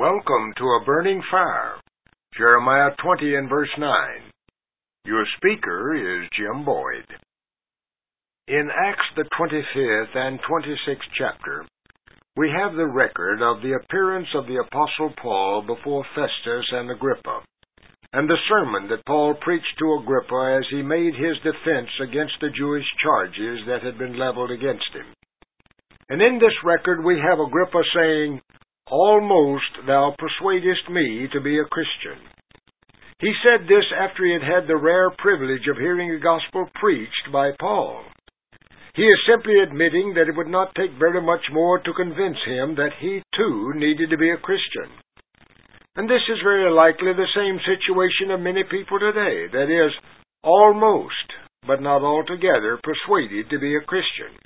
Welcome to a burning fire. Jeremiah 20 and verse 9. Your speaker is Jim Boyd. In Acts the 25th and 26th chapter, we have the record of the appearance of the Apostle Paul before Festus and Agrippa, and the sermon that Paul preached to Agrippa as he made his defense against the Jewish charges that had been leveled against him. And in this record we have Agrippa saying, "Almost thou persuadest me to be a Christian." He said this after he had had the rare privilege of hearing the gospel preached by Paul. He is simply admitting that it would not take very much more to convince him that he too needed to be a Christian. And this is very likely the same situation of many people today, that is, almost, but not altogether, persuaded to be a Christian.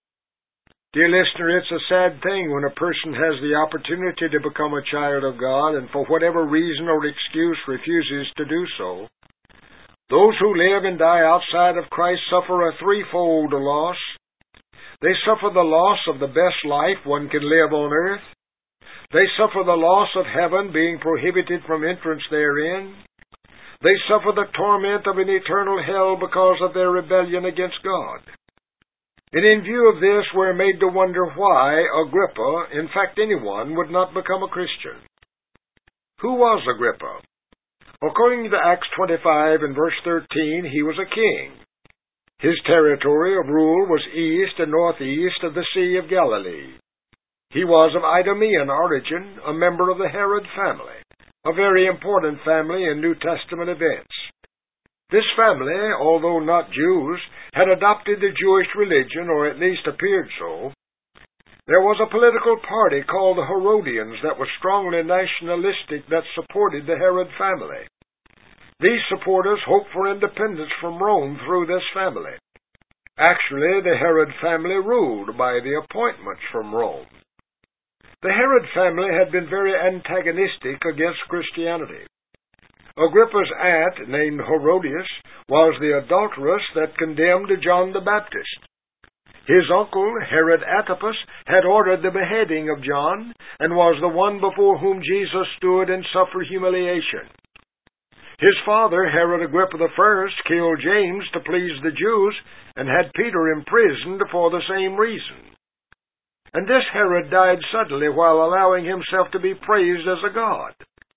Dear listener, it's a sad thing when a person has the opportunity to become a child of God and for whatever reason or excuse refuses to do so. Those who live and die outside of Christ suffer a threefold loss. They suffer the loss of the best life one can live on earth. They suffer the loss of heaven, being prohibited from entrance therein. They suffer the torment of an eternal hell because of their rebellion against God. And in view of this, we're made to wonder why Agrippa, in fact anyone, would not become a Christian. Who was Agrippa? According to Acts 25 and verse 13, he was a king. His territory of rule was east and northeast of the Sea of Galilee. He was of Idumean origin, a member of the Herod family, a very important family in New Testament events. This family, although not Jews, had adopted the Jewish religion, or at least appeared so. There was a political party called the Herodians that was strongly nationalistic that supported the Herod family. These supporters hoped for independence from Rome through this family. Actually, the Herod family ruled by the appointments from Rome. The Herod family had been very antagonistic against Christianity. Agrippa's aunt, named Herodias, was the adulteress that condemned John the Baptist. His uncle, Herod Antipas, had ordered the beheading of John, and was the one before whom Jesus stood and suffered humiliation. His father, Herod Agrippa I, killed James to please the Jews, and had Peter imprisoned for the same reason. And this Herod died suddenly while allowing himself to be praised as a god.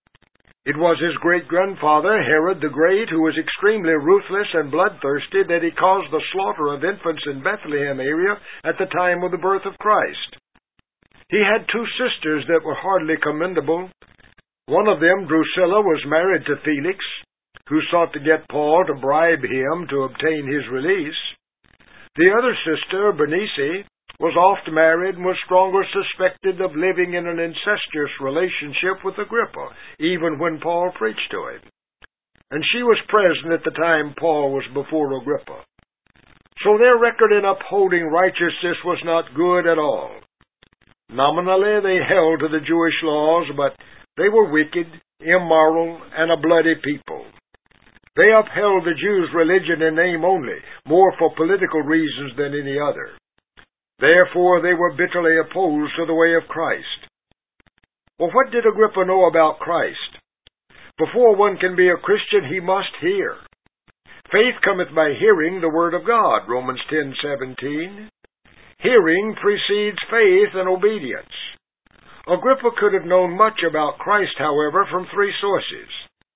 It was his great-grandfather, Herod the Great, who was extremely ruthless and bloodthirsty, that he caused the slaughter of infants in Bethlehem area at the time of the birth of Christ. He had two sisters that were hardly commendable. One of them, Drusilla, was married to Felix, who sought to get Paul to bribe him to obtain his release. The other sister, Bernice, was oft married and was strongly suspected of living in an incestuous relationship with Agrippa, even when Paul preached to him. And she was present at the time Paul was before Agrippa. So their record in upholding righteousness was not good at all. Nominally they held to the Jewish laws, but they were wicked, immoral, and a bloody people. They upheld the Jews' religion in name only, more for political reasons than any other. Therefore they were bitterly opposed to the way of Christ. Well, what did Agrippa know about Christ? Before one can be a Christian, he must hear. Faith cometh by hearing the word of God, Romans 10:17. Hearing precedes faith and obedience. Agrippa could have known much about Christ, however, from three sources.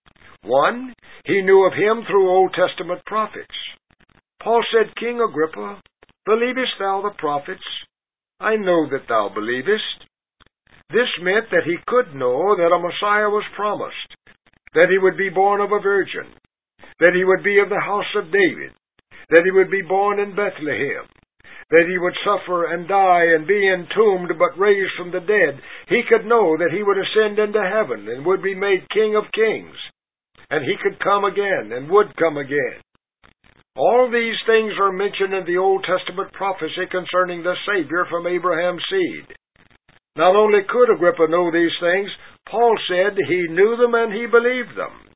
One, he knew of him through Old Testament prophets. Paul said, "King Agrippa, believest thou the prophets? I know that thou believest." This meant that he could know that a Messiah was promised, that he would be born of a virgin, that he would be of the house of David, that he would be born in Bethlehem, that he would suffer and die and be entombed but raised from the dead. He could know that he would ascend into heaven and would be made King of kings, and he could come again and would come again. All these things are mentioned in the Old Testament prophecy concerning the Savior from Abraham's seed. Not only could Agrippa know these things, Paul said he knew them and he believed them.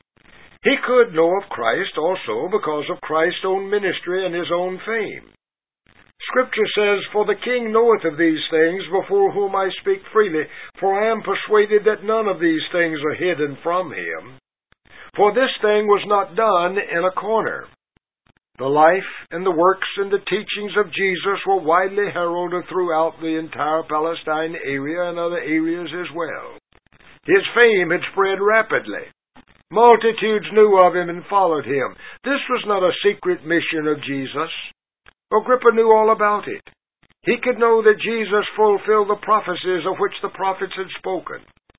He could know of Christ also because of Christ's own ministry and his own fame. Scripture says, "For the king knoweth of these things, before whom I speak freely. For I am persuaded that none of these things are hidden from him. For this thing was not done in a corner." The life and the works and the teachings of Jesus were widely heralded throughout the entire Palestine area and other areas as well. His fame had spread rapidly. Multitudes knew of him and followed him. This was not a secret mission of Jesus. Agrippa knew all about it. He could know that Jesus fulfilled the prophecies of which the prophets had spoken.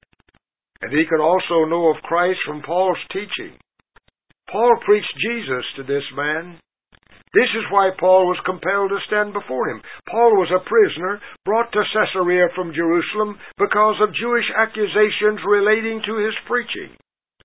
And he could also know of Christ from Paul's teaching. Paul preached Jesus to this man. This is why Paul was compelled to stand before him. Paul was a prisoner brought to Caesarea from Jerusalem because of Jewish accusations relating to his preaching.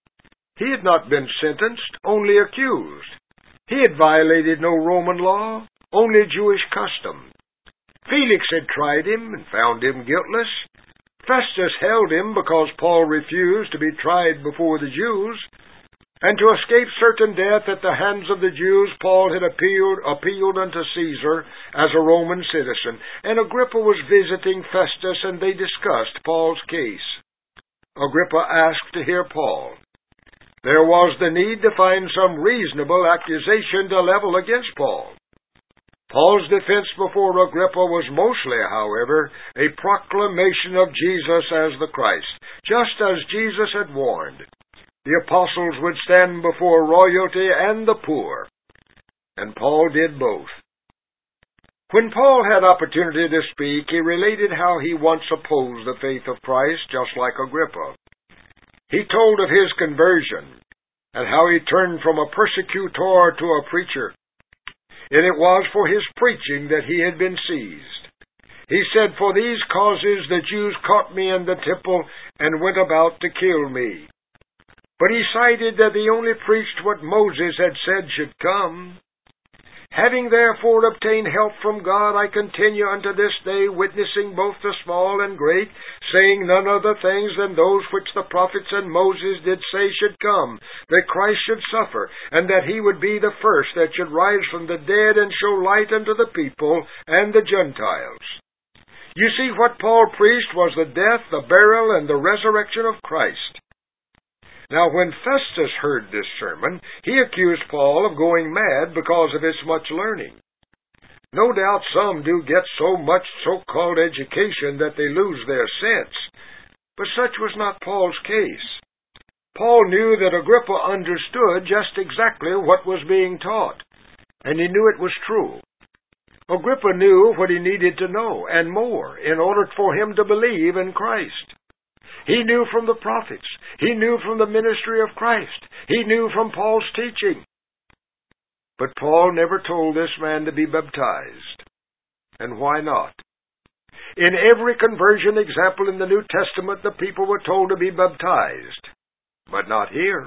He had not been sentenced, only accused. He had violated no Roman law, only Jewish custom. Felix had tried him and found him guiltless. Festus held him because Paul refused to be tried before the Jews. And to escape certain death at the hands of the Jews, Paul had appealed unto Caesar as a Roman citizen. And Agrippa was visiting Festus, and they discussed Paul's case. Agrippa asked to hear Paul. There was the need to find some reasonable accusation to level against Paul. Paul's defense before Agrippa was mostly, however, a proclamation of Jesus as the Christ, just as Jesus had warned. The apostles would stand before royalty and the poor, and Paul did both. When Paul had opportunity to speak, he related how he once opposed the faith of Christ, just like Agrippa. He told of his conversion, and how he turned from a persecutor to a preacher, and it was for his preaching that he had been seized. He said, "For these causes the Jews caught me in the temple and went about to kill me." But he cited that he only preached what Moses had said should come. "Having therefore obtained help from God, I continue unto this day, witnessing both the small and great, saying none other things than those which the prophets and Moses did say should come, that Christ should suffer, and that he would be the first that should rise from the dead and show light unto the people and the Gentiles." You see, what Paul preached was the death, the burial, and the resurrection of Christ. Now, when Festus heard this sermon, he accused Paul of going mad because of his much learning. No doubt some do get so much so-called education that they lose their sense, but such was not Paul's case. Paul knew that Agrippa understood just exactly what was being taught, and he knew it was true. Agrippa knew what he needed to know, and more, in order for him to believe in Christ. He knew from the prophets. He knew from the ministry of Christ. He knew from Paul's teaching. But Paul never told this man to be baptized. And why not? In every conversion example in the New Testament, the people were told to be baptized, but not here.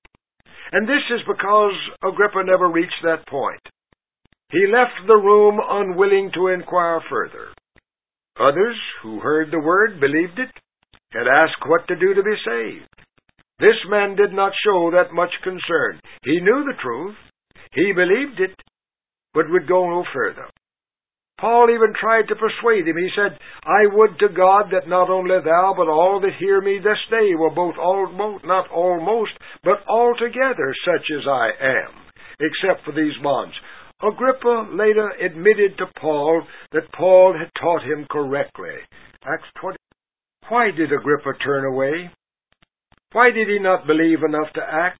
And this is because Agrippa never reached that point. He left the room unwilling to inquire further. Others who heard the word believed it, had asked what to do to be saved. This man did not show that much concern. He knew the truth. He believed it, but would go no further. Paul even tried to persuade him. He said, "I would to God that not only thou, but all that hear me this day were both not almost, but altogether such as I am, except for these bonds." Agrippa later admitted to Paul that Paul had taught him correctly. Acts 20. Why did Agrippa turn away? Why did he not believe enough to act?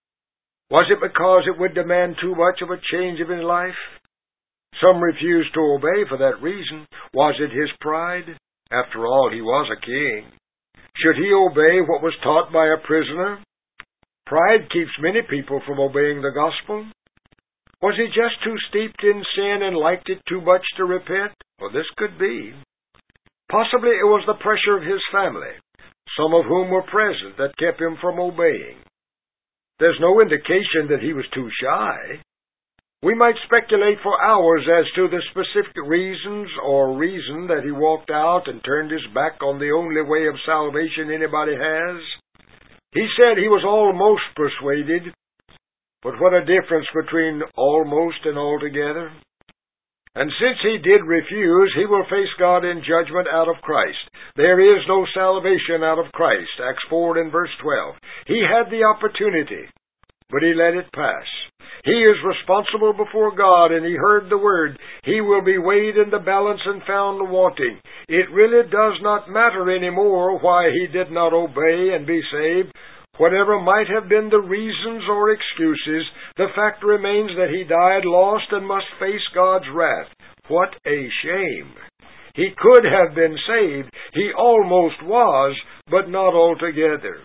Was it because it would demand too much of a change of his life? Some refused to obey for that reason. Was it his pride? After all, he was a king. Should he obey what was taught by a prisoner? Pride keeps many people from obeying the gospel. Was he just too steeped in sin and liked it too much to repent? Well, this could be. Possibly it was the pressure of his family, some of whom were present, that kept him from obeying. There's no indication that he was too shy. We might speculate for hours as to the specific reasons or reason that he walked out and turned his back on the only way of salvation anybody has. He said he was almost persuaded, but what a difference between almost and altogether. And since he did refuse, he will face God in judgment out of Christ. There is no salvation out of Christ. Acts 4 and verse 12. He had the opportunity, but he let it pass. He is responsible before God, and he heard the word. He will be weighed in the balance and found wanting. It really does not matter anymore why he did not obey and be saved. Whatever might have been the reasons or excuses, the fact remains that he died lost and must face God's wrath. What a shame! He could have been saved. He almost was, but not altogether.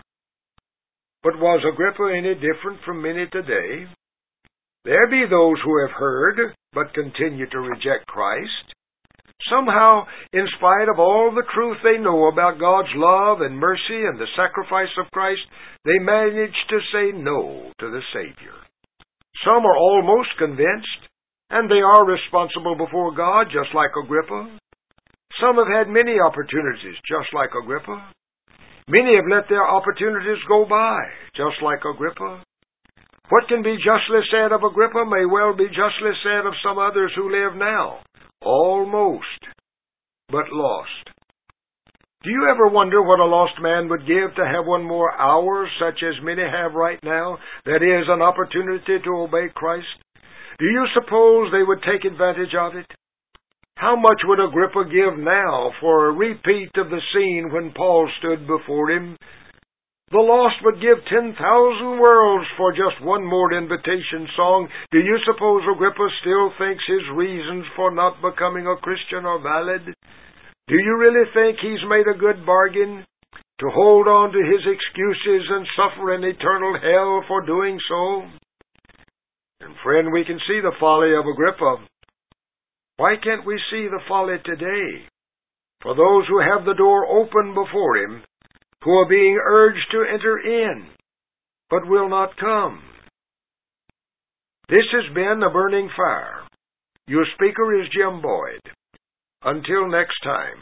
But was Agrippa any different from many today? There be those who have heard, but continue to reject Christ. Somehow, in spite of all the truth they know about God's love and mercy and the sacrifice of Christ, they manage to say no to the Savior. Some are almost convinced, and they are responsible before God, just like Agrippa. Some have had many opportunities, just like Agrippa. Many have let their opportunities go by, just like Agrippa. What can be justly said of Agrippa may well be justly said of some others who live now. Almost, but lost. Do you ever wonder what a lost man would give to have one more hour, such as many have right now, that is, an opportunity to obey Christ? Do you suppose they would take advantage of it? How much would Agrippa give now for a repeat of the scene when Paul stood before him? The lost would give 10,000 worlds for just one more invitation song. Do you suppose Agrippa still thinks his reasons for not becoming a Christian are valid? Do you really think he's made a good bargain to hold on to his excuses and suffer an eternal hell for doing so? And friend, we can see the folly of Agrippa. Why can't we see the folly today? For those who have the door open before him, who are being urged to enter in, but will not come. This has been A Burning Fire. Your speaker is Jim Boyd. Until next time.